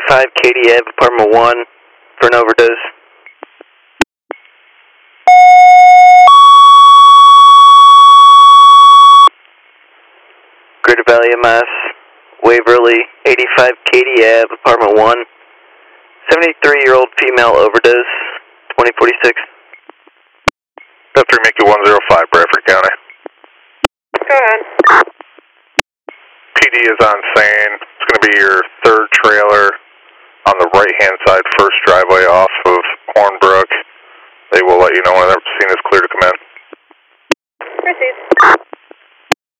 85 Katy Ave, apartment 1, for an overdose. Greater Valley MS, Waverly, 85 Katy Ave, apartment 1, 73-year-old female overdose, 2046. Step 3, make it 105, Bradford County. Go ahead. PD is on scene. It's going to be your third trailer on the right-hand side, first driveway off of Hornbrook. They will let you know when their scene is clear to come in. Proceed.